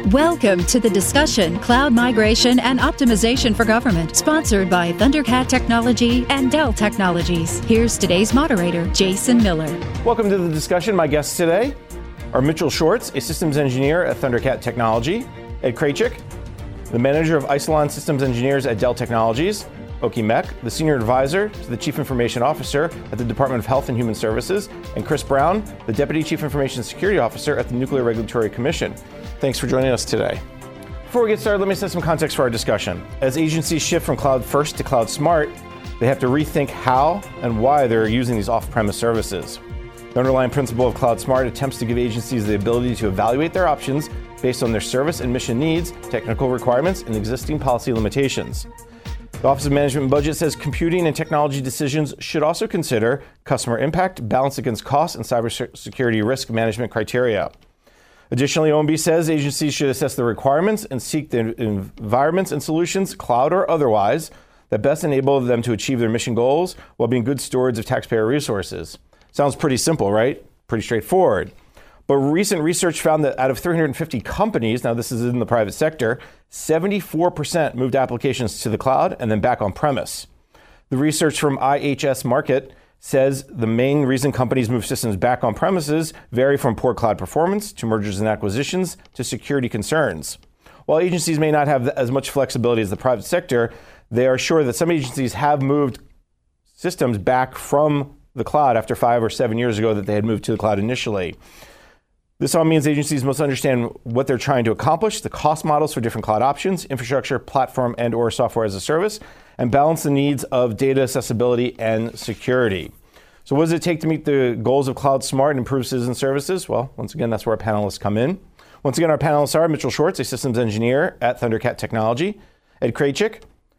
Welcome to the discussion, Cloud Migration and Optimization for Government, sponsored by Thundercat Technology and Dell Technologies. Here's today's moderator, Jason Miller. Welcome to the discussion. My guests today are Mitchell Schwartz, a systems engineer at Thundercat Technology, Ed Kraychik, the manager of Isilon Systems Engineers at Dell Technologies, Oki Mek, the senior advisor to the chief information officer at the Department of Health and Human Services, and Chris Brown, the deputy chief information security officer at the Nuclear Regulatory Commission. Thanks for joining us today. Before we get started, let me set some context for our discussion. As agencies shift from cloud first to cloud smart, they have to rethink how and why they're using these off-premise services. The underlying principle of Cloud Smart attempts to give agencies the ability to evaluate their options based on their service and mission needs, technical requirements, and existing policy limitations. The Office of Management and Budget says computing and technology decisions should also consider customer impact, balance against cost, and cybersecurity risk management criteria. Additionally, OMB says agencies should assess the requirements and seek the environments and solutions, cloud or otherwise, that best enable them to achieve their mission goals while being good stewards of taxpayer resources. Sounds pretty simple, right? Pretty straightforward. But recent research found that out of 350 companies, now this is in the private sector, 74% moved applications to the cloud and then back on premise. The research from IHS Markit says the main reason companies move systems back on premises vary from poor cloud performance to mergers and acquisitions to security concerns. While agencies may not have as much flexibility as the private sector, they are sure that some agencies have moved systems back from the cloud after 5 or 7 years ago that they had moved to the cloud initially. This all means agencies must understand what they're trying to accomplish, the cost models for different cloud options, infrastructure, platform, and or software as a service, and balance the needs of data accessibility and security. So what does it take to meet the goals of Cloud Smart and improve citizen services? Well, once again, that's where our panelists come in. Once again, our panelists are Mitchell Schwartz, a systems engineer at Thundercat Technology, Ed Kraychik,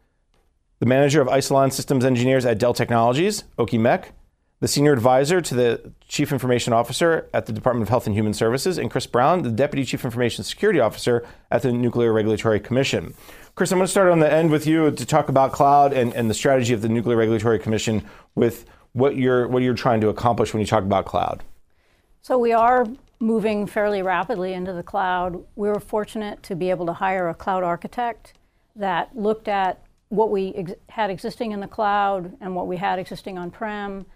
the manager of Isilon Systems Engineers at Dell Technologies, Oki Mek, the senior advisor to the chief information officer at the Department of Health and Human Services, and Chris Brown, the deputy chief information security officer at the Nuclear Regulatory Commission. Chris, I'm going to start on the end with you to talk about cloud and the strategy of the Nuclear Regulatory Commission with what you're trying to accomplish when you talk about cloud. So we are moving fairly rapidly into the cloud. We were fortunate to be able to hire a cloud architect that looked at what we had existing in the cloud and what we had existing on-prem,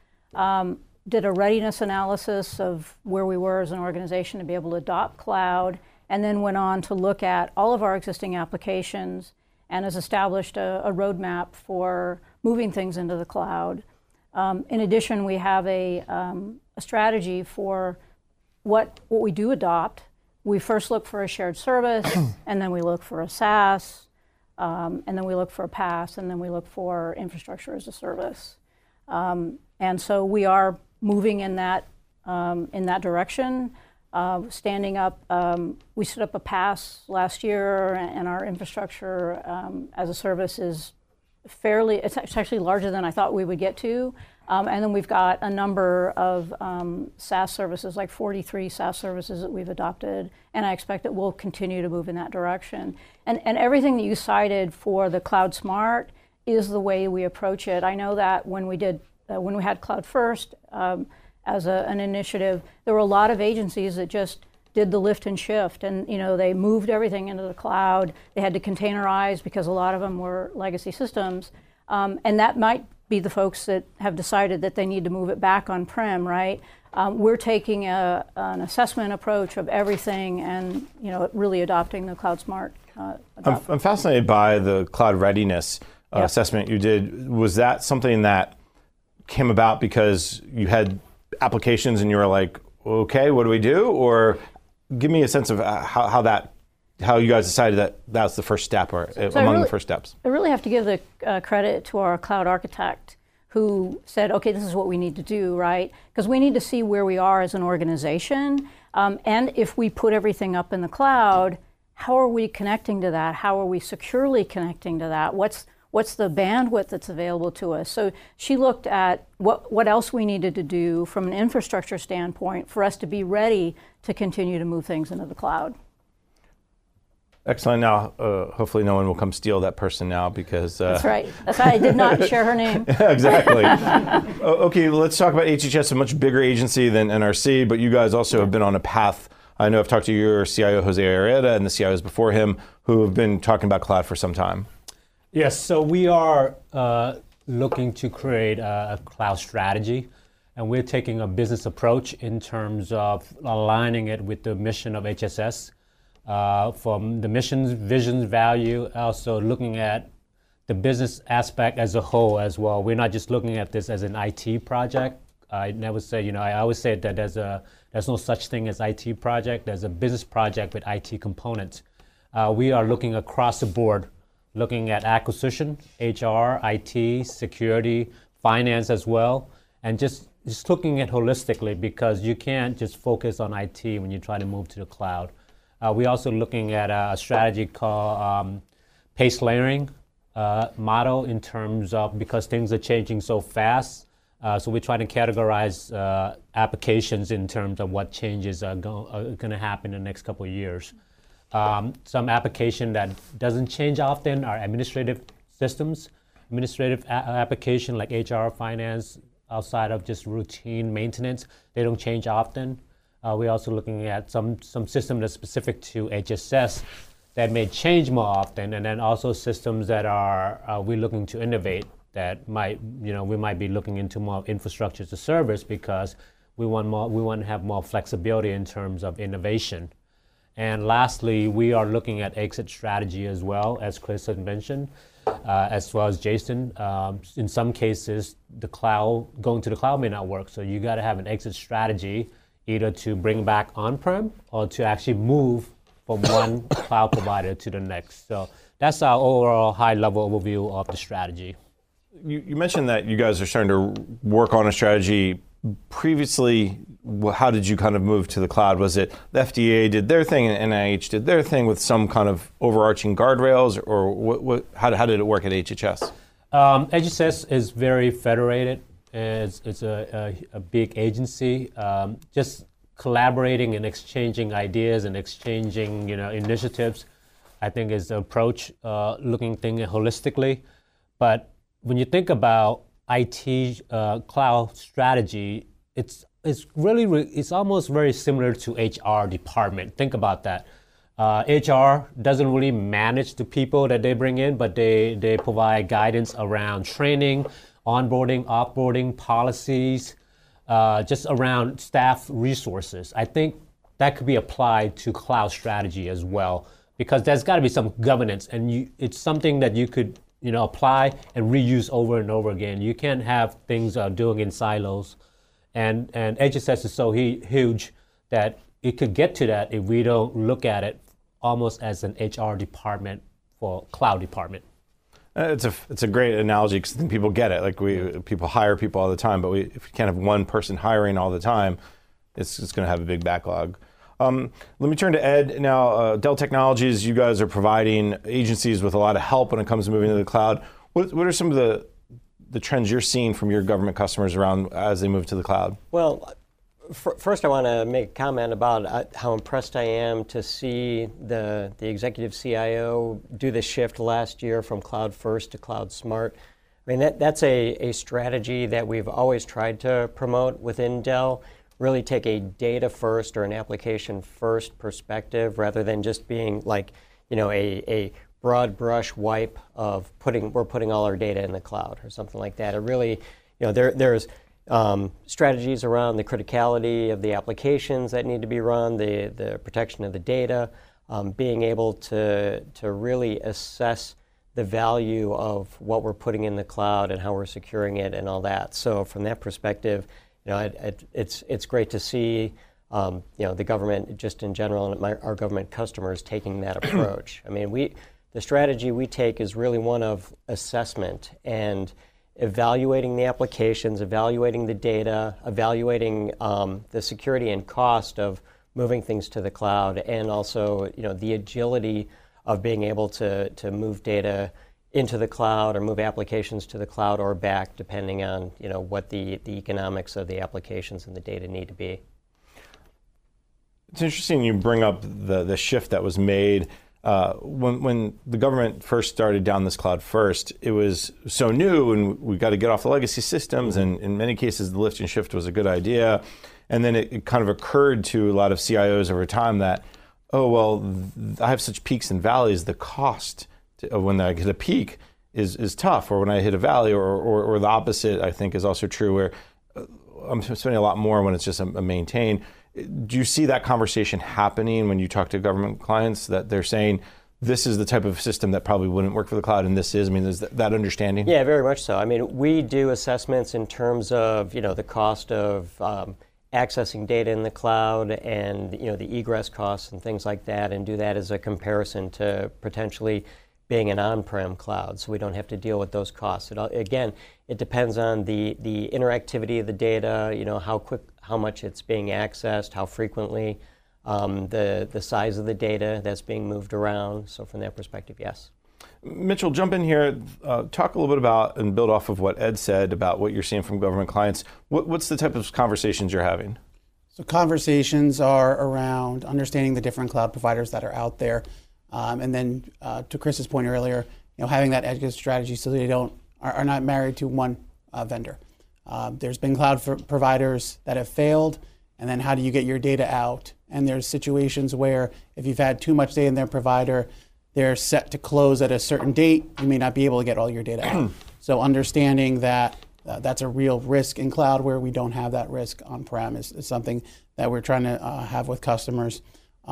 did a readiness analysis of where we were as an organization to be able to adopt cloud, and then went on to look at all of our existing applications and has established a roadmap for moving things into the cloud. In addition, we have a strategy for what we do adopt. We first look for a shared service, and then we look for a SaaS, and then we look for a PaaS, and then we look for infrastructure as a service. And so we are moving in that direction. Standing up, we stood up a PaaS last year, and our infrastructure as a service is it's actually larger than I thought we would get to. And then we've got a number of SaaS services, like 43 SaaS services that we've adopted, and I expect that we'll continue to move in that direction. And everything that you cited for the Cloud Smart is the way we approach it. I know that when we had Cloud First as an initiative, there were a lot of agencies that just did the lift and shift, and they moved everything into the cloud. They had to containerize because a lot of them were legacy systems, and that might be the folks that have decided that they need to move it back on-prem, right? We're taking an assessment approach of everything, and really adopting the Cloud Smart. I'm fascinated by the cloud readiness assessment you did. Was that something that came about because you had applications and you were like, okay, what do we do? Or give me a sense of how you guys decided that was the first step, or among the first steps. I really have to give the credit to our cloud architect who said, okay, this is what we need to do, right? Because we need to see where we are as an organization. And if we put everything up in the cloud, how are we connecting to that? How are we securely connecting to that? What's the bandwidth that's available to us? So she looked at what else we needed to do from an infrastructure standpoint for us to be ready to continue to move things into the cloud. Excellent. Now, hopefully no one will come steal that person now because... That's right. That's why I did not share her name. Exactly. Okay, let's talk about HHS, a much bigger agency than NRC, but you guys also have been on a path I know I've talked to your CIO, Jose Arrieta, and the CIOs before him who have been talking about cloud for some time. Yes, so we are looking to create a cloud strategy, and we're taking a business approach in terms of aligning it with the mission of HSS. From the mission's, vision's value, also looking at the business aspect as a whole as well. We're not just looking at this as an IT project. I never say, I always say that there's no such thing as IT project. There's a business project with IT components. We are looking across the board, looking at acquisition, HR, IT, security, finance as well, and just looking at holistically, because you can't just focus on IT when you try to move to the cloud. We're also looking at a strategy called pace layering model in terms of, because things are changing so fast, so we're trying to categorize applications in terms of what changes are going to happen in the next couple of years. Some application that doesn't change often are administrative systems, administrative application like HR, finance, outside of just routine maintenance. They don't change often. We're also looking at some system that's specific to HSS that may change more often, and then also systems that are we're looking to innovate that might, we might be looking into more infrastructure as a service, because we want to have more flexibility in terms of innovation. And lastly, we are looking at exit strategy as well, as Chris had mentioned, as well as Jason. In some cases, going to the cloud may not work, so you got to have an exit strategy, either to bring back on-prem or to actually move from one cloud provider to the next. So that's our overall high-level overview of the strategy. You mentioned that you guys are starting to work on a strategy. Previously, how did you kind of move to the cloud? Was it the FDA did their thing and NIH did their thing with some kind of overarching guardrails, or how did it work at HHS? HHS is very federated. It's a big agency. Just collaborating and exchanging ideas and exchanging initiatives, I think, is the approach, looking things holistically. But when you think about IT cloud strategy, it's almost very similar to HR department. Think about that. HR doesn't really manage the people that they bring in, but they provide guidance around training, onboarding, offboarding, policies, just around staff resources. I think that could be applied to cloud strategy as well, because there's got to be some governance, and it's something that you could apply and reuse over and over again. You can't have things doing in silos, and HSS is so huge that it could get to that if we don't look at it almost as an HR department for cloud department. It's a great analogy, because I think people get it. Like people hire people all the time, but if we can't have one person hiring all the time, it's going to have a big backlog. Let me turn to Ed now. Dell Technologies, you guys are providing agencies with a lot of help when it comes to moving to the cloud. What are some of the trends you're seeing from your government customers around as they move to the cloud? Well, first I want to make a comment about how impressed I am to see the executive CIO do the shift last year from Cloud First to Cloud Smart. I mean, that's a strategy that we've always tried to promote within Dell. Really take a data first or an application first perspective, rather than just being like, a broad brush wipe of we're putting all our data in the cloud or something like that. It really, there's strategies around the criticality of the applications that need to be run, the protection of the data, being able to really assess the value of what we're putting in the cloud and how we're securing it and all that. So from that perspective, it's great to see the government just in general and our government customers taking that approach. I mean, the strategy we take is really one of assessment and evaluating the applications, evaluating the data, evaluating the security and cost of moving things to the cloud, and also the agility of being able to move data into the cloud or move applications to the cloud or back, depending on what the economics of the applications and the data need to be. It's interesting you bring up the shift that was made. When the government first started down this cloud first, it was so new, and we got to get off the legacy systems, and in many cases the lift and shift was a good idea. And then it kind of occurred to a lot of CIOs over time that, oh, well, I have such peaks and valleys, the cost of when I hit a peak is tough, or when I hit a valley, or the opposite, I think, is also true, where I'm spending a lot more when it's just a maintain. Do you see that conversation happening when you talk to government clients, that they're saying, this is the type of system that probably wouldn't work for the cloud, and this is? I mean, is that understanding? Yeah, very much so. I mean, we do assessments in terms of, the cost of accessing data in the cloud, and the egress costs and things like that, and do that as a comparison to potentially being an on-prem cloud, so we don't have to deal with those costs. Again, it depends on the interactivity of the data, how much it's being accessed, how frequently, the size of the data that's being moved around. So from that perspective, yes. Mitchell, jump in here. Talk a little bit about and build off of what Ed said about what you're seeing from government clients. What's the type of conversations you're having? So conversations are around understanding the different cloud providers that are out there. And then to Chris's point earlier, having that exit strategy so they are not married to one vendor. There's been cloud providers that have failed, and then how do you get your data out? And there's situations where if you've had too much data in their provider, they're set to close at a certain date, you may not be able to get all your data out. So understanding that that's a real risk in cloud, where we don't have that risk on-prem is something that we're trying to have with customers.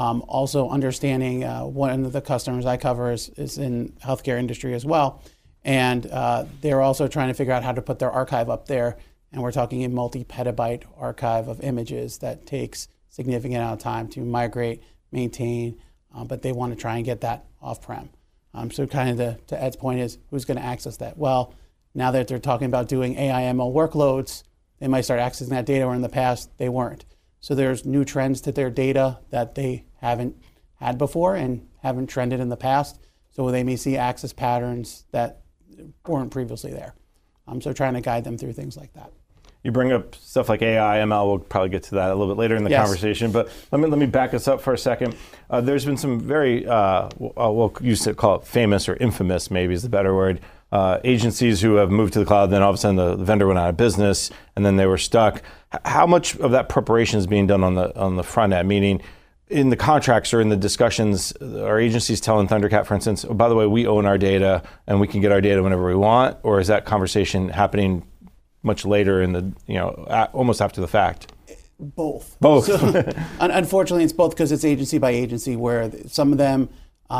Also understanding one of the customers I cover is in healthcare industry as well. And they're also trying to figure out how to put their archive up there. And we're talking a multi-petabyte archive of images that takes significant amount of time to migrate, maintain, but they want to try and get that off-prem. So kind of to Ed's point is, who's going to access that? Well, now that they're talking about doing AI/ML workloads, they might start accessing that data, where in the past they weren't. So there's new trends to their data that they haven't had before and haven't trended in the past. So they may see access patterns that weren't previously there. So trying to guide them through things like that. You bring up stuff like AI, ML. We'll probably get to that a little bit later in the conversation. But let me back us up for a second. There's been some very, we'll use to call it famous or infamous, maybe is the better word, agencies who have moved to the cloud. Then all of a sudden the vendor went out of business, and then they were stuck. How much of that preparation is being done on the front end? Meaning, in the contracts or in the discussions, are agencies telling Thundercat, for instance, oh, by the way, we own our data and we can get our data whenever we want? Or is that conversation happening much later in the, almost after the fact? Both. So, unfortunately, it's both, because it's agency by agency, where some of them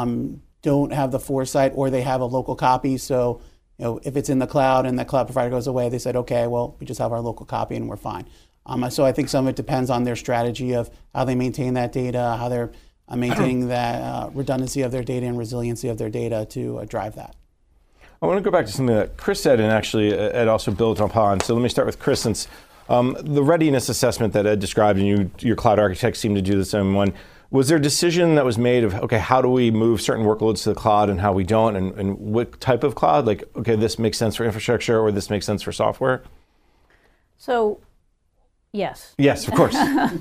don't have the foresight, or they have a local copy. So, if it's in the cloud and the cloud provider goes away, they said, okay, well, we just have our local copy and we're fine. So I think some of it depends on their strategy of how they maintain that data, how they're maintaining that redundancy of their data and resiliency of their data to drive that. I want to go back to something that Chris said, and actually Ed also built upon. So let me start with Chris, since the readiness assessment that Ed described, and your cloud architects seem to do the same one. Was there a decision that was made of, okay, how do we move certain workloads to the cloud and how we don't, and what type of cloud? Like, okay, this makes sense for infrastructure, or this makes sense for software? So, yes. Yes, of course.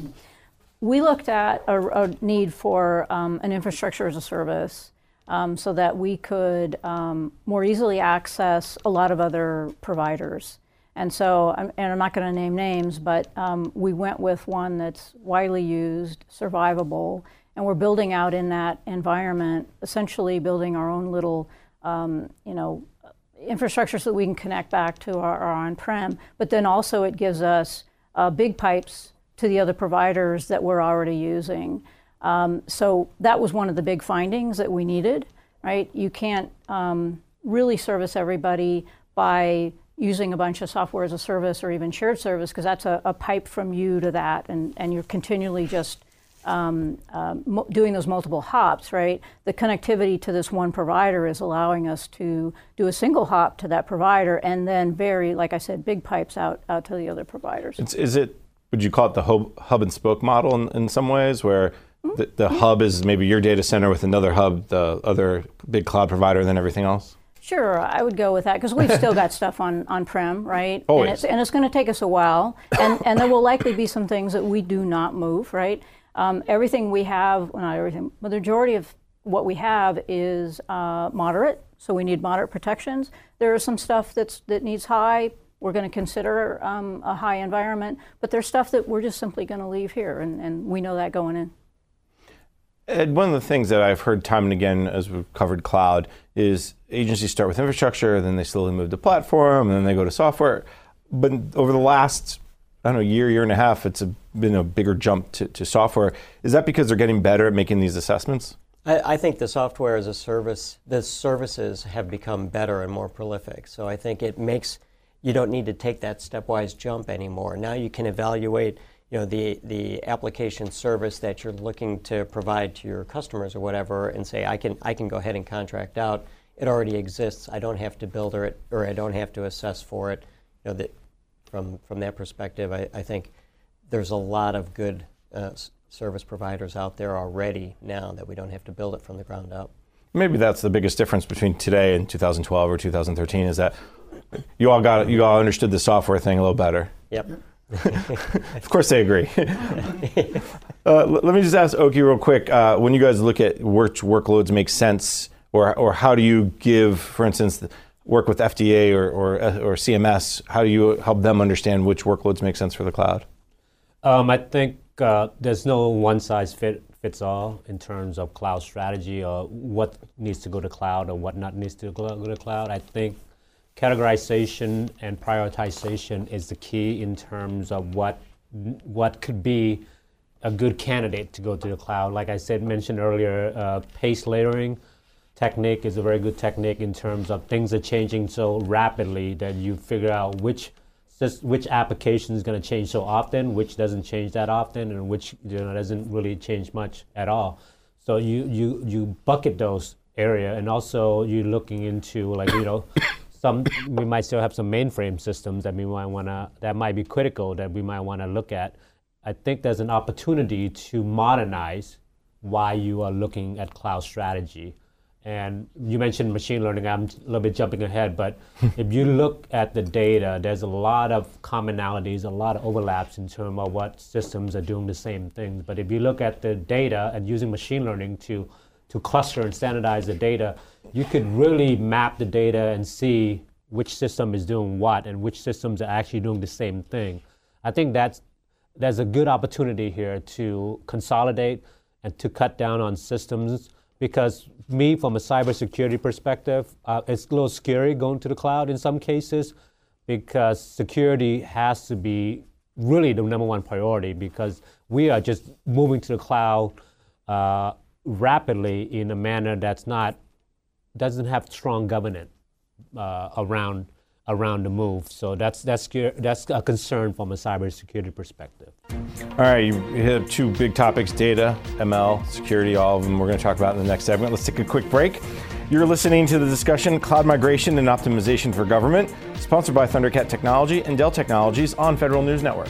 We looked at a need for an infrastructure as a service, so that we could more easily access a lot of other providers. And so, and I'm not going to name names, but we went with one that's widely used, survivable, and we're building out in that environment, essentially building our own little, infrastructure so that we can connect back to our on-prem. But then also it gives us big pipes to the other providers that we're already using. So that was one of the big findings that we needed, right? You can't really service everybody by using a bunch of software as a service or even shared service, because that's a pipe from you to that, and you're continually just doing those multiple hops, right? The connectivity to this one provider is allowing us to do a single hop to that provider, and then like I said, big pipes out to the other providers. Would you call it the hub and spoke model in some ways, where the hub is maybe your data center with another hub, the other big cloud provider, and then everything else? Sure, I would go with that, because we've still got stuff on-prem, right? Always. And it's going to take us a while, and there will likely be some things that we do not move, right? Everything we have, well, not everything, but the majority of what we have is moderate, so we need moderate protections. There is some stuff that needs high we're going to consider a high environment, but there's stuff that we're just simply going to leave here, and we know that going in. Ed, one of the things that I've heard time and again as we've covered cloud is agencies start with infrastructure, then they slowly move to platform, and then they go to software. But over the last, year and a half, it's been a bigger jump to software. Is that because they're getting better at making these assessments? I think the software as a service, the services have become better and more prolific. So I think it makes, you don't need to take that stepwise jump anymore. Now you can evaluate the application service that you're looking to provide to your customers or whatever, and say, I can go ahead and contract out. It already exists. I don't have to build it, or I don't have to assess for it. From that perspective, I think there's a lot of good service providers out there already now that we don't have to build it from the ground up. Maybe that's the biggest difference between today and 2012 or 2013 is that you all understood the software thing a little better. Yep. Of course they agree. Let me just ask Oki real quick, when you guys look at which workloads make sense, or how do you give, for instance, work with FDA or CMS, how do you help them understand which workloads make sense for the cloud? I think there's no one size fits all in terms of cloud strategy or what needs to go to cloud or what not needs to go to cloud. I think categorization and prioritization is the key in terms of what could be a good candidate to go to the cloud. Like I mentioned earlier, pace layering technique is a very good technique in terms of things are changing so rapidly that you figure out which application is going to change so often, which doesn't change that often, and which doesn't really change much at all. So you bucket those area, and also you're looking into we might still have some mainframe systems that that might be critical that we might want to look at. I think there's an opportunity to modernize why you are looking at cloud strategy. And you mentioned machine learning. I'm a little bit jumping ahead, but if you look at the data, there's a lot of commonalities, a lot of overlaps in terms of what systems are doing the same things. But if you look at the data and using machine learning to cluster and standardize the data, you could really map the data and see which system is doing what and which systems are actually doing the same thing. I think there's a good opportunity here to consolidate and to cut down on systems, because from a cybersecurity perspective, it's a little scary going to the cloud in some cases, because security has to be really the number one priority, because we are just moving to the cloud rapidly in a manner doesn't have strong governance around the move. So that's a concern from a cybersecurity perspective. All right, you hit two big topics: data, ML, security. All of them we're going to talk about in the next segment. Let's take a quick break. You're listening to the discussion Cloud Migration and Optimization for Government, sponsored by Thundercat Technology and Dell Technologies on Federal News Network.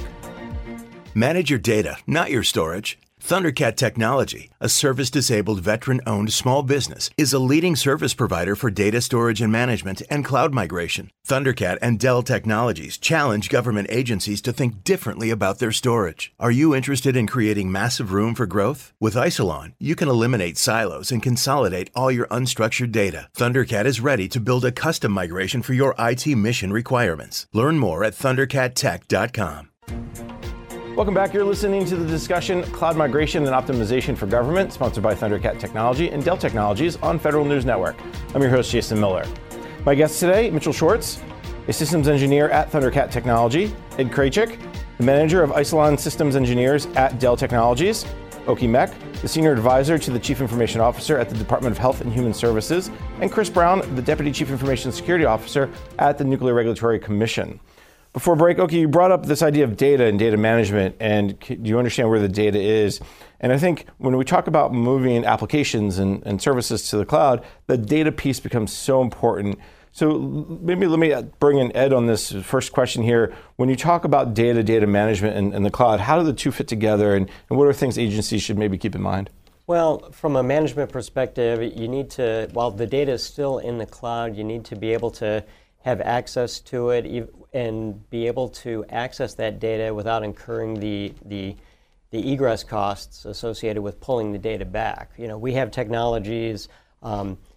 Manage your data, not your storage. Thundercat Technology, a service-disabled veteran-owned small business, is a leading service provider for data storage and management and cloud migration. Thundercat and Dell Technologies challenge government agencies to think differently about their storage. Are you interested in creating massive room for growth? With Isilon, you can eliminate silos and consolidate all your unstructured data. Thundercat is ready to build a custom migration for your IT mission requirements. Learn more at thundercattech.com. Welcome back. You're listening to the discussion Cloud Migration and Optimization for Government, sponsored by Thundercat Technology and Dell Technologies on Federal News Network. I'm your host, Jason Miller. My guest today, Mitchell Schwartz, a systems engineer at Thundercat Technology; Ed Kraychik, the manager of Isilon Systems Engineers at Dell Technologies; Oki Mek, the senior advisor to the chief information officer at the Department of Health and Human Services; and Chris Brown, the deputy chief information security officer at the Nuclear Regulatory Commission. Before break, Oki, you brought up this idea of data and data management, and do you understand where the data is? And I think when we talk about moving applications and services to the cloud, the data piece becomes so important. So maybe let me bring in Ed on this first question here. When you talk about data management and the cloud, how do the two fit together, and what are things agencies should maybe keep in mind? Well, from a management perspective, you need to, while the data is still in the cloud, you need to be able to have access to it and be able to access that data without incurring the egress costs associated with pulling the data back. We have technologies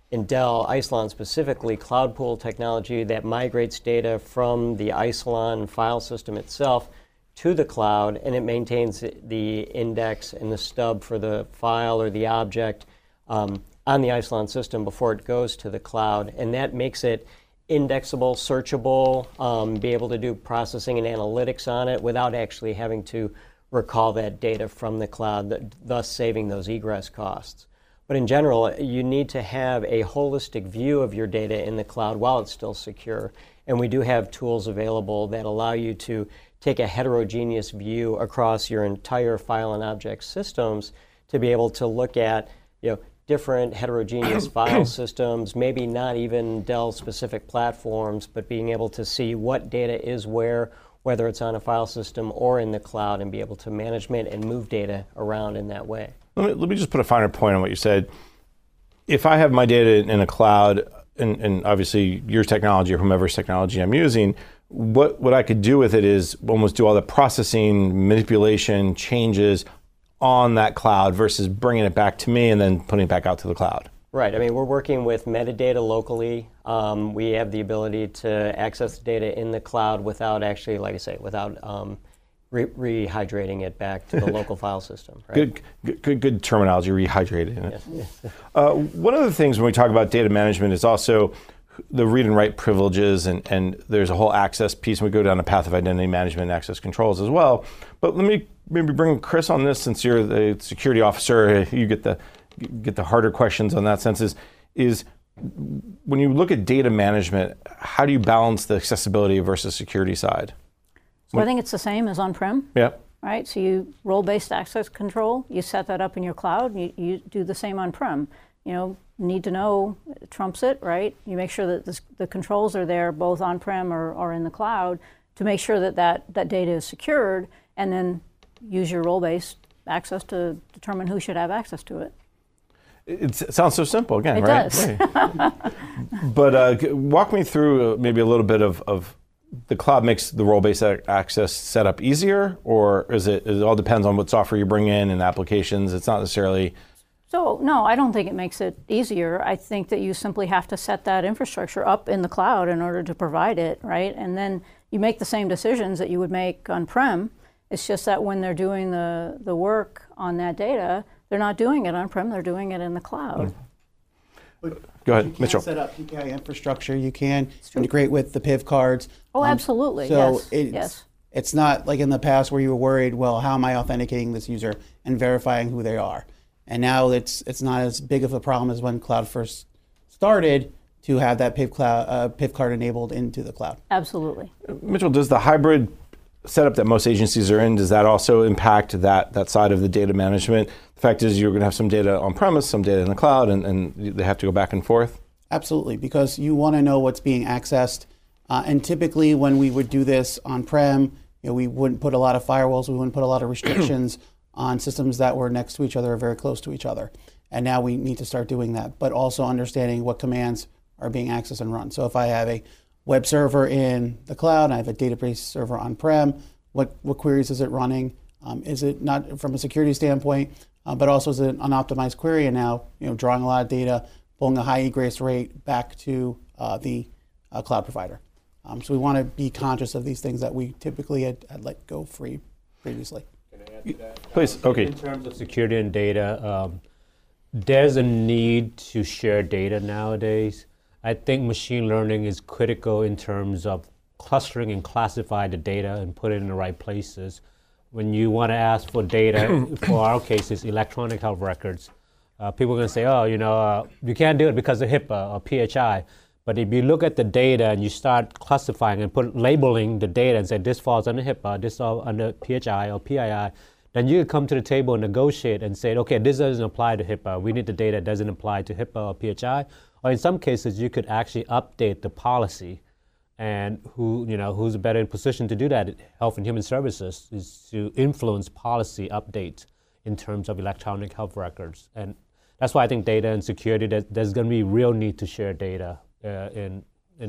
in Dell, Isilon specifically, Cloud Pool technology that migrates data from the Isilon file system itself to the cloud, and it maintains the index and the stub for the file or the object on the Isilon system before it goes to the cloud. And that makes it indexable, searchable, be able to do processing and analytics on it without actually having to recall that data from the cloud, thus saving those egress costs. But in general, you need to have a holistic view of your data in the cloud while it's still secure. And we do have tools available that allow you to take a heterogeneous view across your entire file and object systems to be able to look at, different heterogeneous file systems, maybe not even Dell-specific platforms, but being able to see what data is where, whether it's on a file system or in the cloud, and be able to manage it and move data around in that way. Let me just put a finer point on what you said. If I have my data in a cloud, and obviously your technology or whomever's technology I'm using, what I could do with it is almost do all the processing, manipulation, changes on that cloud versus bringing it back to me and then putting it back out to the cloud. Right. I mean, we're working with metadata locally. We have the ability to access the data in the cloud without actually, like I say, without rehydrating it back to the local file system. Right? Good terminology, rehydrating it. Yes. One of the things when we talk about data management is also the read and write privileges, and there's a whole access piece, and we go down the path of identity management and access controls as well. But let me maybe bring Chris on this, since you're the security officer, you get the harder questions on that sense, is when you look at data management, how do you balance the accessibility versus security side? So I think it's the same as on-prem. Yeah. Right, so you role-based access control, you set that up in your cloud, you do the same on-prem. Need to know trumps it, right? You make sure that the controls are there both on-prem or in the cloud to make sure that data is secured, and then use your role-based access to determine who should have access to it. It sounds so simple again, it right? Does. Right. But walk me through maybe a little bit of the cloud makes the role-based access setup easier, or it all depends on what software you bring in and applications? It's not necessarily... So, no, I don't think it makes it easier. I think that you simply have to set that infrastructure up in the cloud in order to provide it, right? And then you make the same decisions that you would make on-prem. It's just that when they're doing the work on that data, they're not doing it on-prem, they're doing it in the cloud. Go ahead, Mitchell. You can set up PKI infrastructure, you can integrate with the PIV cards. Oh, absolutely, so yes. It's not like in the past where you were worried, well, how am I authenticating this user and verifying who they are? And now it's not as big of a problem as when cloud first started to have that PIV card enabled into the cloud. Absolutely. Mitchell, does the hybrid setup that most agencies are in, does that also impact that side of the data management? The fact is you're going to have some data on premise, some data in the cloud, and they have to go back and forth? Absolutely, because you want to know what's being accessed. And typically when we would do this on-prem, we wouldn't put a lot of firewalls, we wouldn't put a lot of restrictions on systems that were next to each other or very close to each other. And now we need to start doing that, but also understanding what commands are being accessed and run. So if I have a web server in the cloud, and I have a database server on-prem, what queries is it running? Is it not from a security standpoint, but also is it an unoptimized query, and now drawing a lot of data, pulling a high egress rate back to the cloud provider. So we want to be conscious of these things that we typically had let go free previously. Please, okay. In terms of security and data, there's a need to share data nowadays. I think machine learning is critical in terms of clustering and classify the data and put it in the right places. When you want to ask for data, for our cases, electronic health records, people are going to say, you can't do it because of HIPAA or PHI. But if you look at the data and you start classifying and labeling the data and say this falls under HIPAA, this falls under PHI or PII, then you can come to the table and negotiate and say, okay, this doesn't apply to HIPAA. We need the data that doesn't apply to HIPAA or PHI. Or in some cases, you could actually update the policy. And who's better in position to do that? Health and Human Services is to influence policy updates in terms of electronic health records. And that's why I think data and security, there's going to be real need to share data in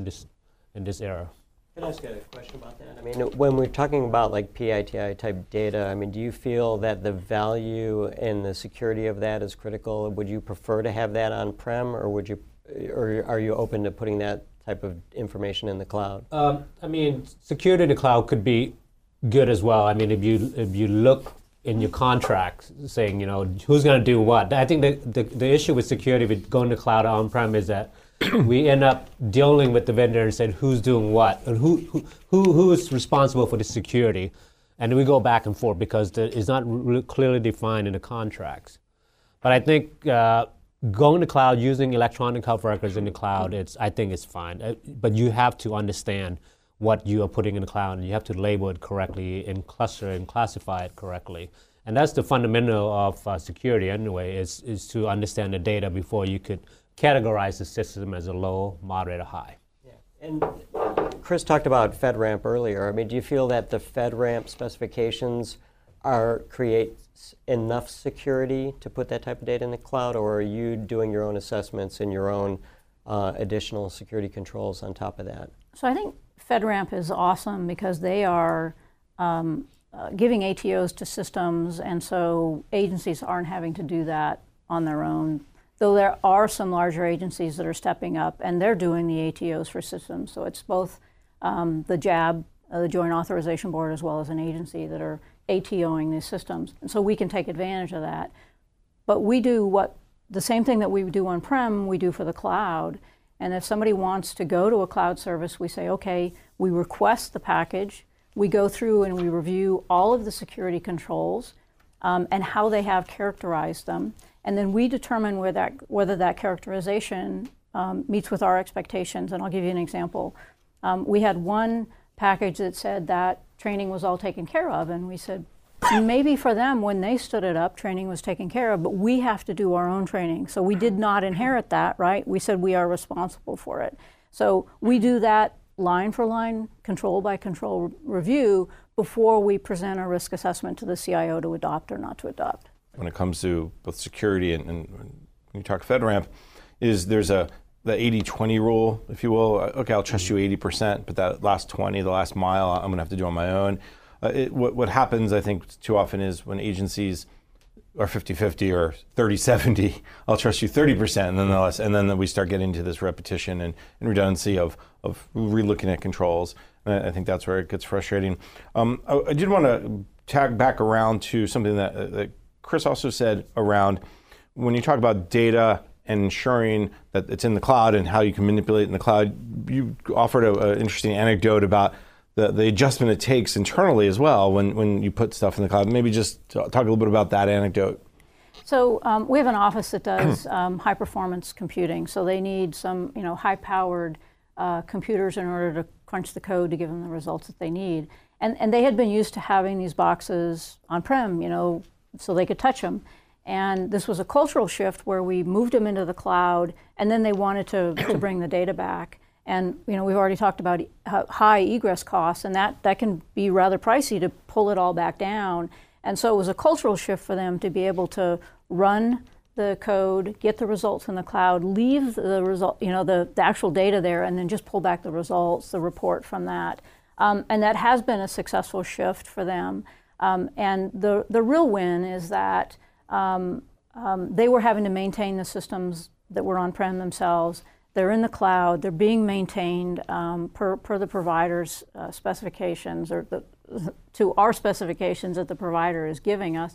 this era. Can I ask a question about that? I mean, when we're talking about like PITI type data, I mean, do you feel that the value and the security of that is critical? Would you prefer to have that on-prem, or would you or are you open to putting that type of information in the cloud? I mean, security in the cloud could be good as well. I mean, if you look in your contracts saying, you know, who's going to do what. I think the issue with security, if you go in the cloud on-prem, is that we end up dealing with the vendor and said who's doing what and who is responsible for the security, and then we go back and forth because it's not really clearly defined in the contracts. But I think going to cloud using electronic health records in the cloud, I think it's fine. But you have to understand what you are putting in the cloud, and you have to label it correctly and cluster and classify it correctly. And that's the fundamental of security anyway, is to understand the data before you could categorize the system as a low, moderate, or high. Yeah. And Chris talked about FedRAMP earlier. I mean, do you feel that the FedRAMP specifications create enough security to put that type of data in the cloud, or are you doing your own assessments and your own additional security controls on top of that? So I think FedRAMP is awesome because they are giving ATOs to systems, and so agencies aren't having to do that on their own. Though there are some larger agencies that are stepping up, and they're doing the ATOs for systems. So it's both the JAB, the Joint Authorization Board, as well as an agency that are ATOing these systems. And so we can take advantage of that. But we do the same thing that we do on-prem, we do for the cloud. And if somebody wants to go to a cloud service, we say, okay, we request the package, we go through and we review all of the security controls and how they have characterized them. And then we determine whether that characterization meets with our expectations. And I'll give you an example. We had one package that said that training was all taken care of. And we said, maybe for them, when they stood it up, training was taken care of, but we have to do our own training. So we did not inherit that, right? We said we are responsible for it. So we do that line for line, control by control review before we present a risk assessment to the CIO to adopt or not to adopt. When it comes to both security and when you talk FedRAMP, there's the 80-20 rule, if you will. Okay, I'll trust you 80%, but that last 20, the last mile, I'm going to have to do on my own. What happens, I think, too often is when agencies are 50-50 or 30-70, I'll trust you 30%, and then we start getting into this repetition and redundancy of relooking at controls. And I think that's where it gets frustrating. I did want to tag back around to something that Chris also said around when you talk about data and ensuring that it's in the cloud and how you can manipulate it in the cloud. You offered an interesting anecdote about the adjustment it takes internally as well when you put stuff in the cloud. Maybe just talk a little bit about that anecdote. So we have an office that does high performance computing. So they need some high powered computers in order to crunch the code to give them the results that they need. And they had been used to having these boxes on-prem, so they could touch them. And this was a cultural shift where we moved them into the cloud, and then they wanted to bring the data back. And we've already talked about high egress costs, and that can be rather pricey to pull it all back down. And so it was a cultural shift for them to be able to run the code, get the results in the cloud, leave the result, the actual data there, and then just pull back the results, the report from that. And that has been a successful shift for them. And the real win is that they were having to maintain the systems that were on-prem themselves. They're in the cloud. They're being maintained per the provider's specifications, or to our specifications that the provider is giving us.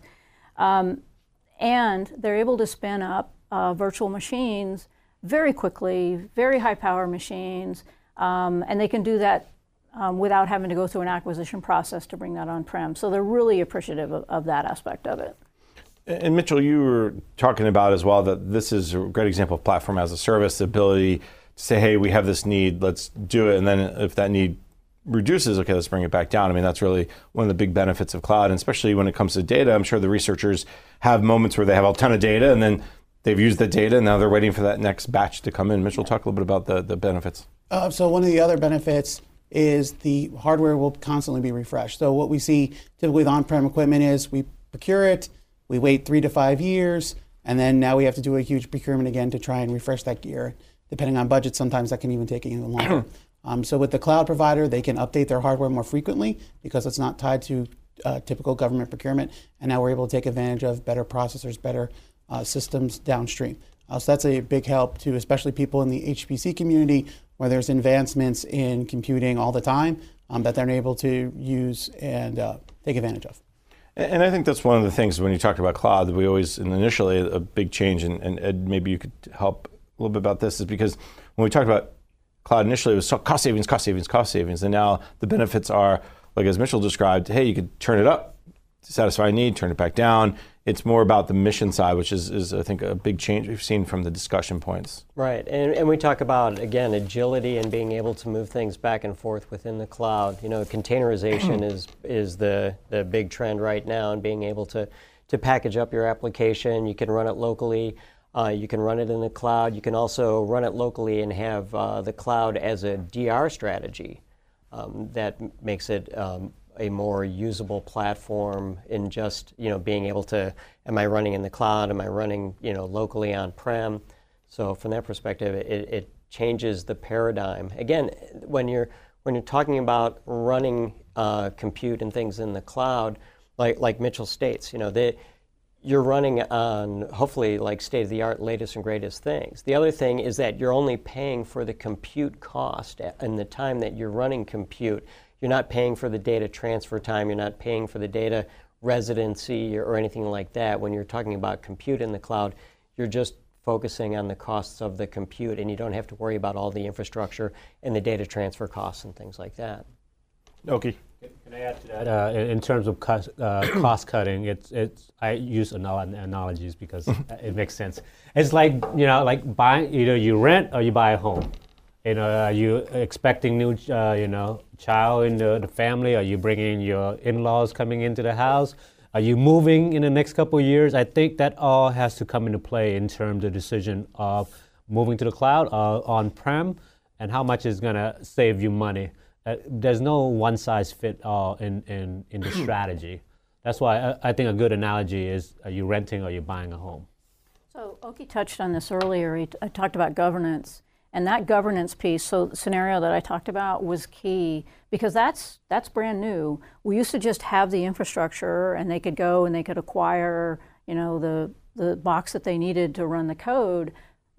And they're able to spin up virtual machines very quickly, very high-power machines, and they can do that without having to go through an acquisition process to bring that on-prem. So they're really appreciative of that aspect of it. And Mitchell, you were talking about as well that this is a great example of platform as a service, the ability to say, hey, we have this need, let's do it. And then if that need reduces, okay, let's bring it back down. I mean, that's really one of the big benefits of cloud. And especially when it comes to data, I'm sure the researchers have moments where they have a ton of data and then they've used the data and now they're waiting for that next batch to come in. Mitchell, talk a little bit about the benefits. So one of the other benefits is the hardware will constantly be refreshed. So what we see typically with on-prem equipment is we procure it, we wait 3 to 5 years, and then now we have to do a huge procurement again to try and refresh that gear. Depending on budget, sometimes that can even take even longer. So with the cloud provider, they can update their hardware more frequently because it's not tied to typical government procurement, and now we're able to take advantage of better processors, better systems downstream. So that's a big help to especially people in the HPC community where there's advancements in computing all the time that they're able to use and take advantage of. And I think that's one of the things when you talk about cloud that we always, initially a big change, and Ed, maybe you could help a little bit about this, is because when we talked about cloud initially, it was cost savings, cost savings, cost savings, and now the benefits are, like as Mitchell described, hey, you could turn it up to satisfy a need, turn it back down. It's more about the mission side, which is I think, a big change we've seen from the discussion points. Right, and we talk about, again, agility and being able to move things back and forth within the cloud. You know, containerization is the big trend right now, and being able to package up your application. You can run it locally. You can run it in the cloud. You can also run it locally and have the cloud as a DR strategy that makes it a more usable platform in just, being able to, am I running in the cloud? Am I running, locally on-prem? So from that perspective, it changes the paradigm. Again, when you're talking about running compute and things in the cloud, like Mitchell states, you're running on hopefully like state-of-the-art, latest and greatest things. The other thing is that you're only paying for the compute cost and the time that you're running compute. You're not paying for the data transfer time. You're not paying for the data residency or anything like that. When you're talking about compute in the cloud, you're just focusing on the costs of the compute, and you don't have to worry about all the infrastructure and the data transfer costs and things like that. Okay. Can I add to that? In terms of cost cutting, I use analogies because it makes sense. It's like buying, either you rent or you buy a home. Are you expecting new, child in the family? Are you bringing your in-laws coming into the house? Are you moving in the next couple of years? I think that all has to come into play in terms of decision of moving to the cloud or on-prem, and how much is going to save you money. There's no one-size-fit-all in the strategy. That's why I think a good analogy is: are you renting or are you buying a home? So Oki touched on this earlier. He talked about governance. And that governance piece, so the scenario that I talked about, was key because that's brand new. We used to just have the infrastructure, and they could go and they could acquire, the box that they needed to run the code.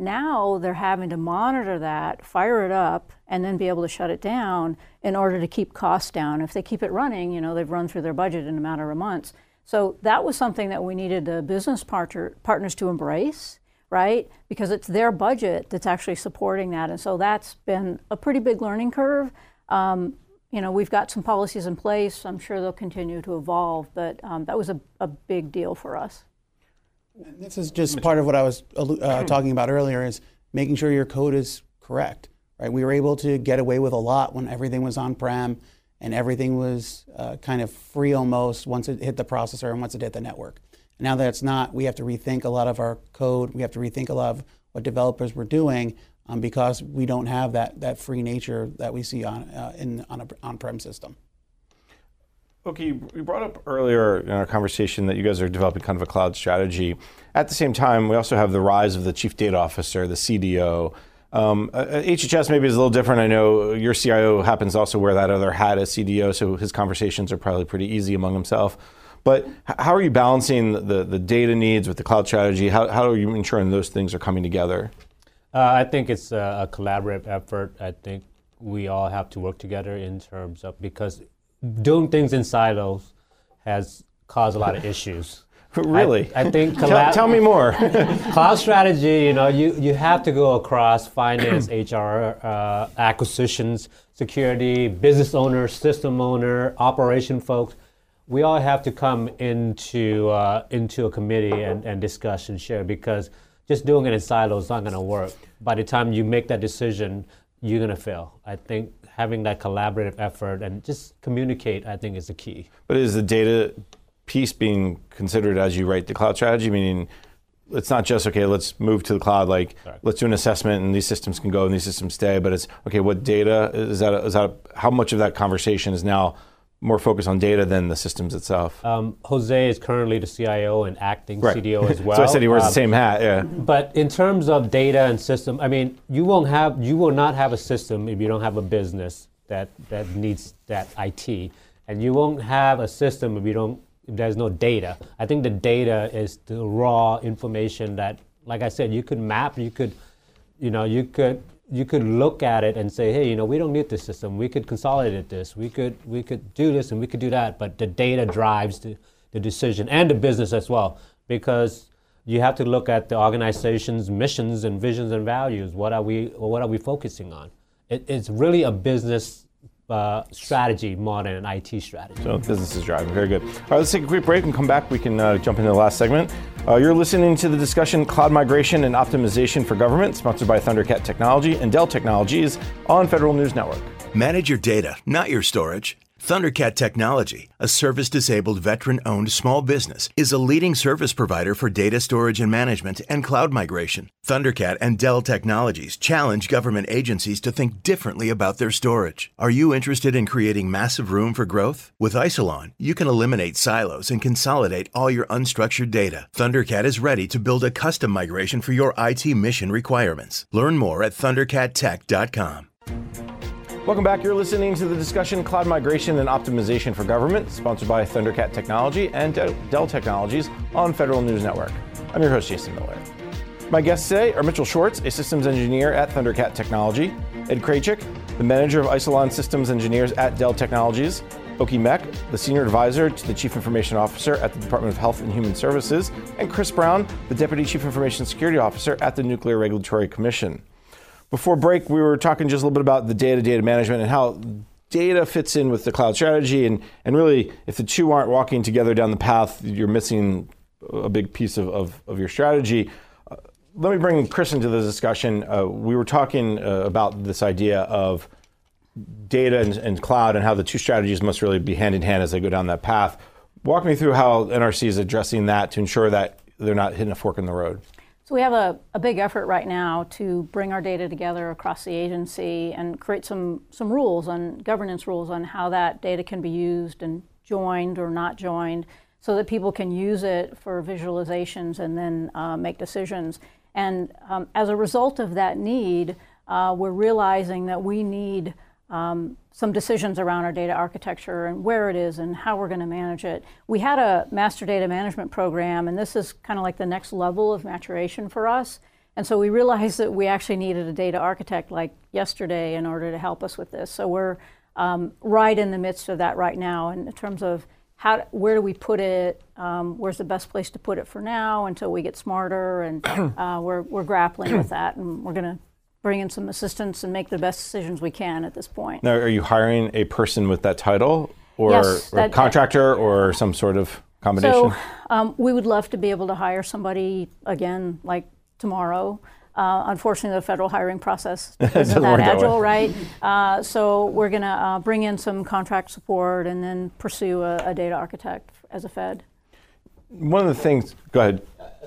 Now they're having to monitor that, fire it up, and then be able to shut it down in order to keep costs down. If they keep it running, they've run through their budget in a matter of months. So that was something that we needed the business partners to embrace. Right? Because it's their budget that's actually supporting that. And so that's been a pretty big learning curve. We've got some policies in place. I'm sure they'll continue to evolve, but that was a big deal for us. And this is just part of what I was talking about earlier, is making sure your code is correct. Right? We were able to get away with a lot when everything was on-prem and everything was kind of free almost once it hit the processor and once it hit the network. Now that it's not, we have to rethink a lot of our code. We have to rethink a lot of what developers were doing because we don't have that free nature that we see on an on-prem system. Okay, we brought up earlier in our conversation that you guys are developing kind of a cloud strategy. At the same time, we also have the rise of the chief data officer, the CDO. HHS maybe is a little different. I know your CIO happens to also wear that other hat as CDO, so his conversations are probably pretty easy among himself. But how are you balancing the data needs with the cloud strategy? How are you ensuring those things are coming together? I think it's a collaborative effort. I think we all have to work together in terms of, because doing things in silos has caused a lot of issues. Really? I think tell me more. Cloud strategy, you have to go across finance, HR, acquisitions, security, business owner, system owner, operation folks. We all have to come into a committee and discuss and share, because just doing it in silos is not going to work. By the time you make that decision, you're going to fail. I think having that collaborative effort and just communicate, I think, is the key. But is the data piece being considered as you write the cloud strategy? Meaning, it's not just, okay, let's move to the cloud, let's do an assessment and these systems can go and these systems stay, but it's, okay, what data, is that how much of that conversation is now more focused on data than the systems itself? Jose is currently the CIO and acting CDO as well. So I said he wears the same hat, yeah. But in terms of data and system, you will not have a system if you don't have a business that needs that IT. And you won't have a system if there's no data. I think the data is the raw information that like I said, you could map, you could look at it and say, hey, we don't need this system. We could consolidate this. We could do this and we could do that. But the data drives the decision and the business as well, because you have to look at the organization's missions and visions and values. What are we focusing on? It's really a business strategy more than an IT strategy. So business is driving. Very good. All right, let's take a quick break and come back. We can jump into the last segment. You're listening to the discussion Cloud Migration and Optimization for Government, sponsored by Thundercat Technology and Dell Technologies on Federal News Network. Manage your data, not your storage. Thundercat Technology, a service-disabled veteran-owned small business, is a leading service provider for data storage and management and cloud migration. Thundercat and Dell Technologies challenge government agencies to think differently about their storage. Are you interested in creating massive room for growth? With Isilon, you can eliminate silos and consolidate all your unstructured data. Thundercat is ready to build a custom migration for your IT mission requirements. Learn more at thundercattech.com. Welcome back. You're listening to the discussion Cloud Migration and Optimization for Government, sponsored by Thundercat Technology and Dell Technologies on Federal News Network. I'm your host, Jason Miller. My guests today are Mitchell Schwartz, a systems engineer at Thundercat Technology, Ed Kraychik, the manager of Isilon Systems Engineers at Dell Technologies, Oki Mek, the senior advisor to the Chief Information Officer at the Department of Health and Human Services, and Chris Brown, the Deputy Chief Information Security Officer at the Nuclear Regulatory Commission. Before break, we were talking just a little bit about the data management and how data fits in with the cloud strategy. And really, if the two aren't walking together down the path, you're missing a big piece of your strategy. Let me bring Chris into the discussion. We were talking about this idea of data and cloud and how the two strategies must really be hand in hand as they go down that path. Walk me through how NRC is addressing that to ensure that they're not hitting a fork in the road. So we have a big effort right now to bring our data together across the agency and create some rules on governance rules on how that data can be used and joined or not joined, so that people can use it for visualizations and then make decisions. And as a result of that need, we're realizing that we need some decisions around our data architecture and where it is and how we're going to manage it. We had a master data management program, and this is kind of like the next level of maturation for us. And so we realized that we actually needed a data architect like yesterday in order to help us with this. So we're right in the midst of that right now in terms of where do we put it, where's the best place to put it for now until we get smarter, and we're grappling with that, and we're going to bring in some assistance and make the best decisions we can at this point. Now, are you hiring a person with that title, or, yes, or a contractor, or some sort of combination? So we would love to be able to hire somebody again, like tomorrow. Unfortunately, the federal hiring process isn't that agile, right? So we're going to bring in some contract support and then pursue a data architect as a Fed. One of the things, go ahead.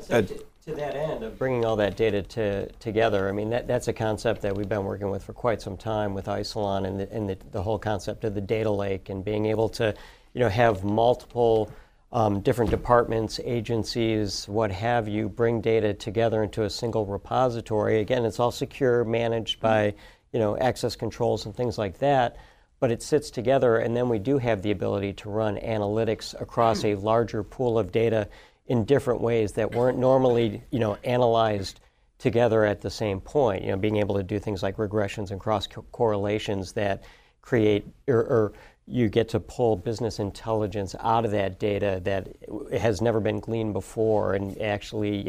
To that end of bringing all that data together, I mean, that's a concept that we've been working with for quite some time with Isilon, and the whole concept of the data lake and being able to, have multiple different departments, agencies, what have you, bring data together into a single repository. Again, it's all secure, managed by, access controls and things like that, but it sits together, and then we do have the ability to run analytics across a larger pool of data in different ways that weren't normally, analyzed together at the same point. Being able to do things like regressions and cross correlations that create, or you get to pull business intelligence out of that data that has never been gleaned before, and actually,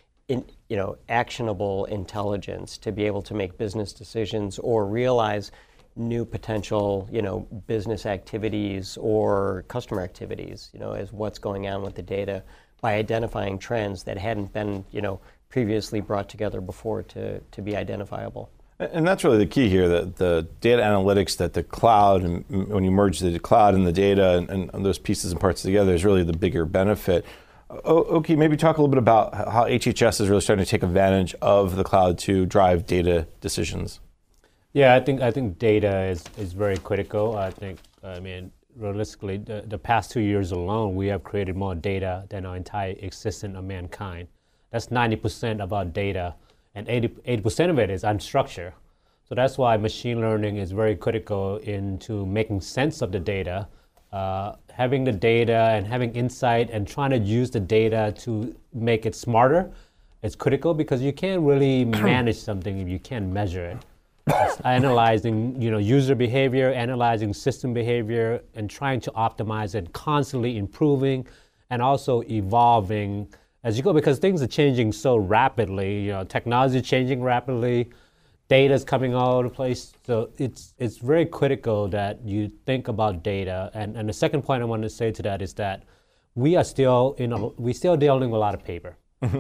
actionable intelligence to be able to make business decisions or realize new potential, business activities or customer activities, as what's going on with the data, by identifying trends that hadn't been, previously brought together before to be identifiable. And that's really the key here, that the data analytics, that the cloud, and when you merge the cloud and the data and those pieces and parts together, is really the bigger benefit. Oki, maybe talk a little bit about how HHS is really starting to take advantage of the cloud to drive data decisions. Yeah, I think data is very critical. Realistically, the past 2 years alone, we have created more data than our entire existence of mankind. That's 90% of our data, and 80% of it is unstructured. So that's why machine learning is very critical into making sense of the data, having the data and having insight and trying to use the data to make it smarter It's critical because you can't really manage something if you can't measure it. It's analyzing, user behavior, analyzing system behavior, and trying to optimize it, constantly improving, and also evolving as you go, because things are changing so rapidly. Technology is changing rapidly, data is coming all over the place. So it's very critical that you think about data. And the second point I want to say to that is that we are still dealing with a lot of paper.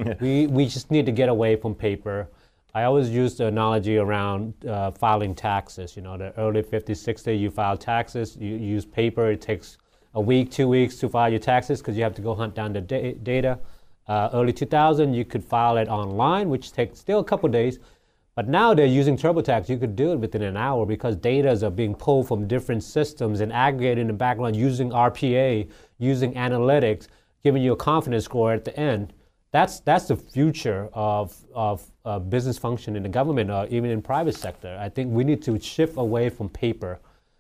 We just need to get away from paper. I always use the analogy around filing taxes. The early 50s, 60s, you file taxes, you use paper. It takes a week, 2 weeks to file your taxes because you have to go hunt down the data. Early 2000, you could file it online, which takes still a couple days. But now they're using TurboTax. You could do it within an hour because data are being pulled from different systems and aggregated in the background using RPA, using analytics, giving you a confidence score at the end. That's the future of business function in the government or even in private sector. I think we need to shift away from paper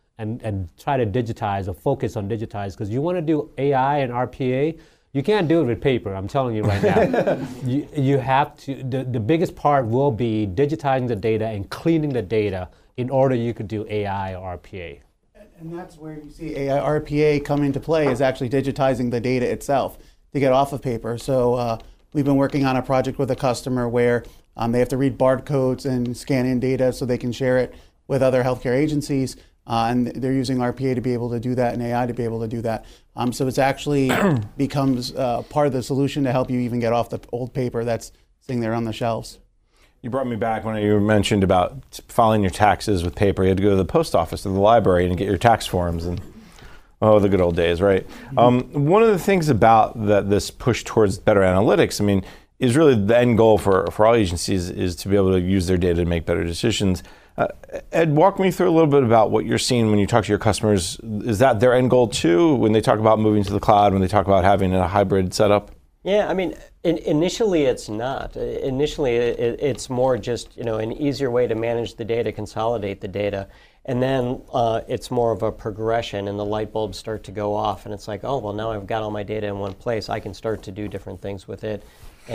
and try to digitize or focus on digitize, because you want to do AI and RPA, you can't do it with paper, I'm telling you right now. you have to, the biggest part will be digitizing the data and cleaning the data in order you could do AI or RPA. And that's where you see AI, RPA come into play, is actually digitizing the data itself to get off of paper. So we've been working on a project with a customer where they have to read barcodes and scan in data so they can share it with other healthcare agencies. And they're using RPA to be able to do that and AI to be able to do that. So it's actually becomes part of the solution to help you even get off the old paper that's sitting there on the shelves. You brought me back when you mentioned about filing your taxes with paper. You had to go to the post office or the library and get your tax forms, and the good old days, right? One of the things about this push towards better analytics, is really the end goal for all agencies is to be able to use their data to make better decisions. Ed, walk me through a little bit about what you're seeing when you talk to your customers. Is that their end goal too, when they talk about moving to the cloud, when they talk about having a hybrid setup? Yeah, initially it's not. Initially it's more just an easier way to manage the data, consolidate the data, and then it's more of a progression, and the light bulbs start to go off, and it's like, oh, well, now I've got all my data in one place. I can start to do different things with it.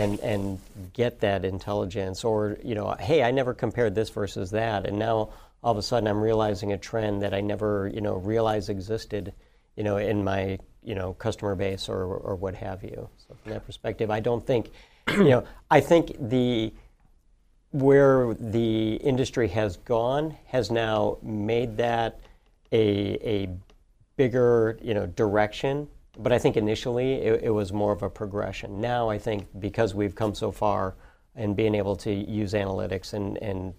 And get that intelligence, or hey, I never compared this versus that, and now all of a sudden I'm realizing a trend that I never realized existed in my customer base or what have you. So from that perspective, I don't think I think where the industry has gone has now made that a bigger direction. But I think initially it was more of a progression. Now I think because we've come so far and being able to use analytics and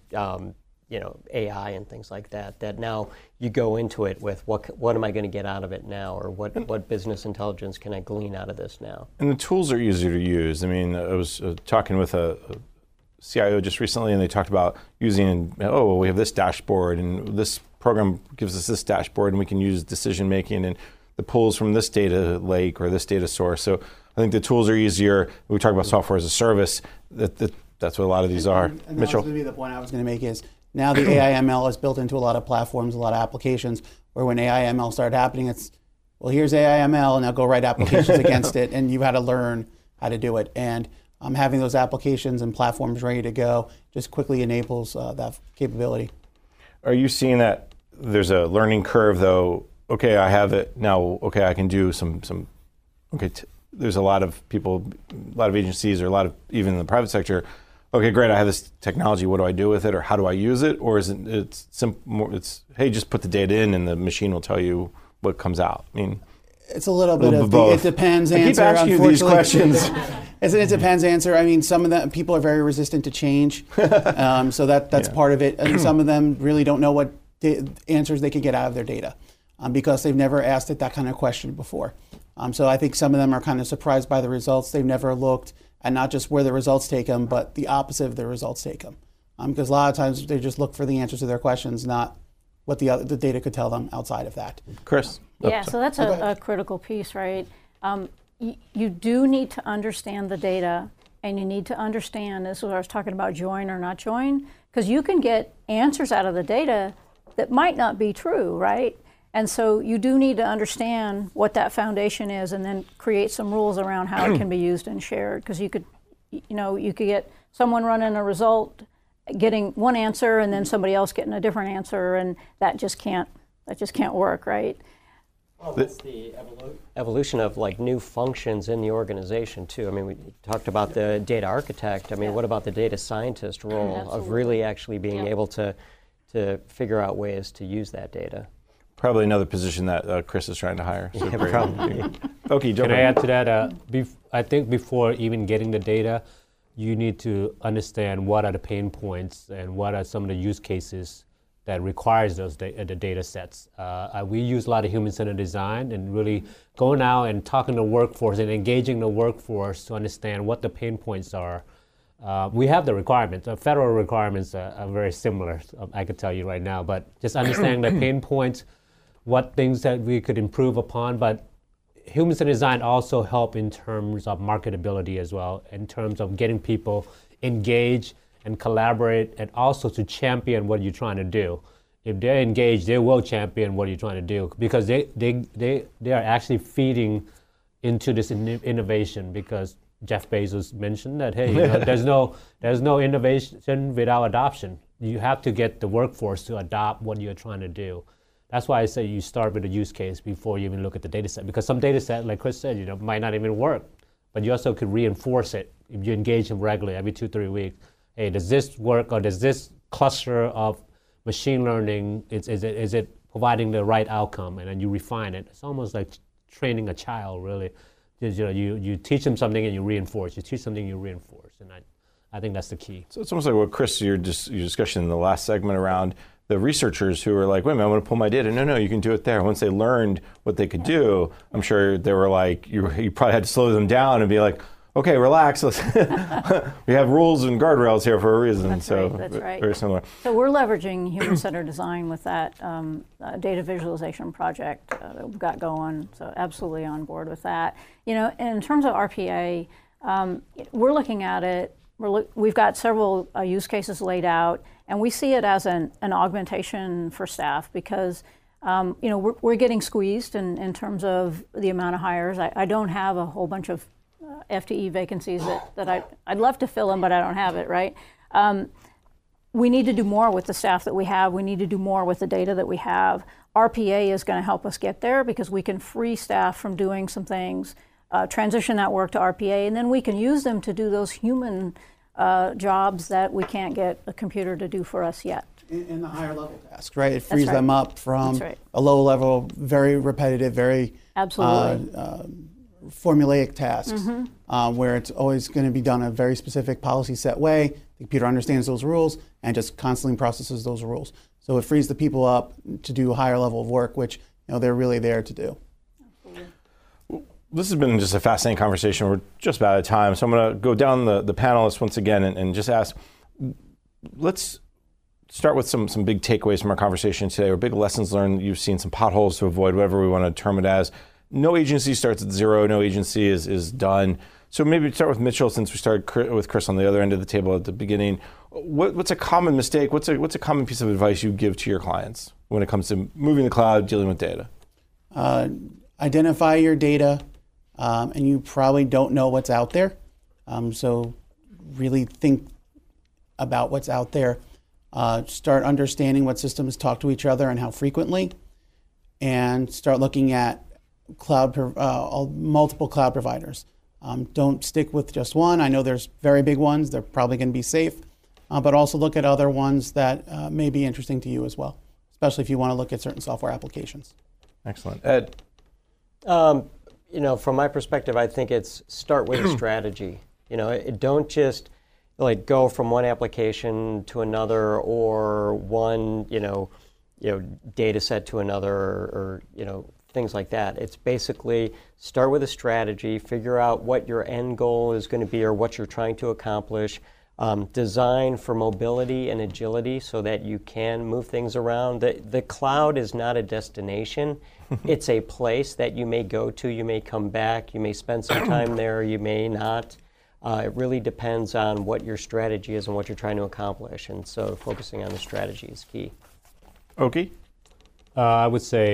AI and things like that, that now you go into it with what am I going to get out of it now, or what business intelligence can I glean out of this now? And the tools are easier to use. I was talking with a CIO just recently, and they talked about using, we have this dashboard, and this program gives us this dashboard, and we can use decision making and the pulls from this data lake or this data source. So I think the tools are easier. We talk about software as a service. That's what a lot of these are. And Mitchell? that was going to be the point I was going to make is now the AI ML is built into a lot of platforms, a lot of applications, where when AI ML started happening, it's, well, here's AI ML, and now go write applications against it, and you had to learn how to do it. And having those applications and platforms ready to go just quickly enables that capability. Are you seeing that there's a learning curve, though? Okay, I have it now. Okay, I can do some. There's a lot of people, a lot of agencies, or a lot of even in the private sector. Okay, great. I have this technology. What do I do with it, or how do I use it? Or is it? It's simple. It's hey, just put the data in, and the machine will tell you what comes out. It's a little bit of both. It depends. I keep answer. asking you these questions. It's a depends answer. Some of the people are very resistant to change, so that's part of it. And some of them really don't know what answers they could get out of their data. Because they've never asked it that kind of question before. So I think some of them are kind of surprised by the results. They've never looked at not just where the results take them, but the opposite of the results take them. Because a lot of times they just look for the answers to their questions, not what the data could tell them outside of that. Chris? Yeah, so that's a critical piece, right? You do need to understand the data, and you need to understand, this is what I was talking about, join or not join, because you can get answers out of the data that might not be true, right? And so you do need to understand what that foundation is, and then create some rules around how it can be used and shared, because you could you could get someone running a result, getting one answer, and then somebody else getting a different answer, and that just can't work, right? Well, that's the evolution of like new functions in the organization too. I mean, we talked about the data architect. I mean, what about the data scientist role of really actually being able to figure out ways to use that data? Probably another position that Chris is trying to hire. So Probably. Okay, Can I add to that? I think before even getting the data, you need to understand what are the pain points and what are some of the use cases that requires those the data sets. We use a lot of human-centered design and really going out and talking to the workforce and engaging the workforce to understand what the pain points are. We have the requirements. Federal requirements are very similar, I could tell you right now, but just understanding the pain points, what things that we could improve upon, but human-centered design also help in terms of marketability as well, in terms of getting people engaged and collaborate, and also to champion what you're trying to do. If they're engaged, they will champion what you're trying to do, because they are actually feeding into this innovation, because Jeff Bezos mentioned that, hey, there's no innovation without adoption. You have to get the workforce to adopt what you're trying to do. That's why I say you start with a use case before you even look at the data set, because some data set, like Chris said, might not even work, but you also could reinforce it if you engage them regularly every 2-3 weeks. Hey, does this work, or does this cluster of machine learning, is it providing the right outcome? And then you refine it. It's almost like training a child, really. You teach them something and you reinforce. You teach something, you reinforce. And I think that's the key. So it's almost like what Chris, your discussion in the last segment around the researchers who were like, wait a minute, I want to pull my data. No, you can do it there. Once they learned what they could do, I'm sure they were like, you probably had to slow them down and be like, okay, relax. We have rules and guardrails here for a reason. That's right. Very similar. So we're leveraging human-centered design with that data visualization project that we've got going. So absolutely on board with that. In terms of RPA, we're looking at it. We've got several use cases laid out, and we see it as an augmentation for staff, because we're getting squeezed in terms of the amount of hires. I don't have a whole bunch of FTE vacancies that I'd love to fill them, but I don't have it, right? We need to do more with the staff that we have. We need to do more with the data that we have. RPA is going to help us get there, because we can free staff from doing some things, transition that work to RPA, and then we can use them to do those human jobs that we can't get a computer to do for us yet. In the higher level tasks, right? It frees them up from a low level, very repetitive, very formulaic tasks, where it's always going to be done a very specific policy set way. The computer understands those rules and just constantly processes those rules. So it frees the people up to do a higher level of work, which they're really there to do. This has been just a fascinating conversation. We're just about out of time, so I'm going to go down the panelists once again and just ask. Let's start with some big takeaways from our conversation today, or big lessons learned. You've seen some potholes to avoid, whatever we want to term it as. No agency starts at zero. No agency is done. So maybe start with Mitchell, since we started with Chris on the other end of the table at the beginning. What's a common mistake? What's a common piece of advice you give to your clients when it comes to moving the cloud, dealing with data? Identify your data, and you probably don't know what's out there. So really think about what's out there. Start understanding what systems talk to each other and how frequently, and start looking at multiple cloud providers. Don't stick with just one. I know there's very big ones. They're probably going to be safe, but also look at other ones that may be interesting to you as well, especially if you want to look at certain software applications. Excellent. Ed? From my perspective, I think it's start with a strategy. Don't just go from one application to another, or one data set to another, or things like that. It's basically start with a strategy, figure out what your end goal is going to be or what you're trying to accomplish, design for mobility and agility so that you can move things around. The cloud is not a destination. It's a place that you may go to, you may come back, you may spend some time there, you may not. It really depends on what your strategy is and what you're trying to accomplish, and so focusing on the strategy is key. Oki? I would say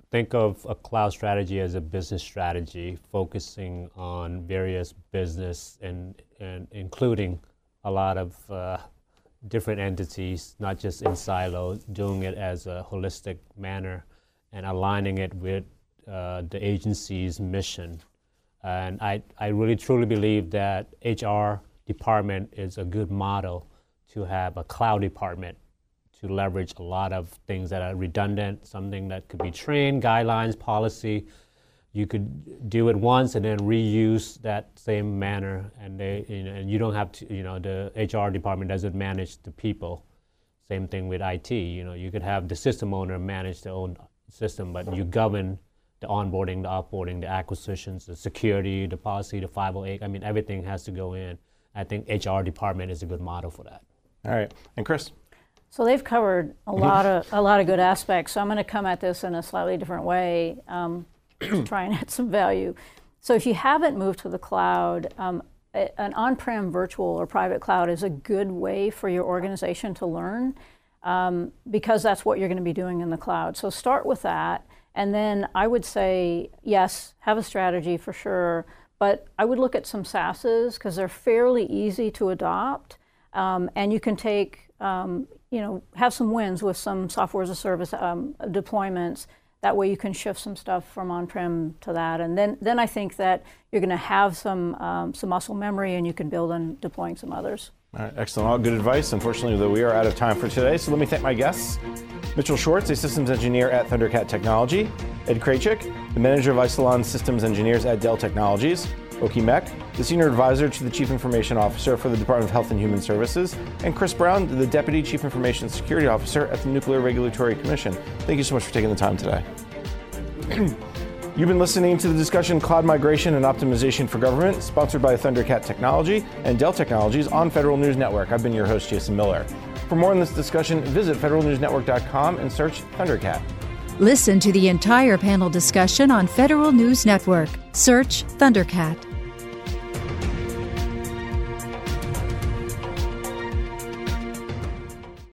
think of a cloud strategy as a business strategy, focusing on various business and including a lot of different entities, not just in silos, doing it as a holistic manner and aligning it with the agency's mission. And I really truly believe that HR department is a good model to have a cloud department to leverage a lot of things that are redundant, something that could be trained, guidelines, policy. You could do it once and then reuse that same manner, and and you don't have to. The HR department doesn't manage the people. Same thing with IT. You could have the system owner manage their own system, but you govern the onboarding, the offboarding, the acquisitions, the security, the policy, the 508. I mean, everything has to go in. I think HR department is a good model for that. All right, and Chris. So they've covered a lot of good aspects. So I'm going to come at this in a slightly different way to try and add some value. So if you haven't moved to the cloud, an on-prem virtual or private cloud is a good way for your organization to learn because that's what you're going to be doing in the cloud. So start with that. And then I would say, yes, have a strategy for sure, but I would look at some SaaSes because they're fairly easy to adopt. And you can take, have some wins with some software as a service deployments. That way you can shift some stuff from on-prem to that. And then I think that you're going to have some muscle memory and you can build on deploying some others. All right, excellent. All good advice. Unfortunately, though, we are out of time for today. So let me thank my guests. Mitchell Schwartz, a systems engineer at Thundercat Technology. Ed Kraychik, the manager of Isilon Systems Engineers at Dell Technologies. Oki Mek, the senior advisor to the Chief Information Officer for the Department of Health and Human Services. And Chris Brown, the Deputy Chief Information Security Officer at the Nuclear Regulatory Commission. Thank you so much for taking the time today. You've been listening to the discussion Cloud Migration and Optimization for Government, sponsored by Thundercat Technology and Dell Technologies on Federal News Network. I've been your host, Jason Miller. For more on this discussion, visit federalnewsnetwork.com and search Thundercat. Listen to the entire panel discussion on Federal News Network. Search Thundercat.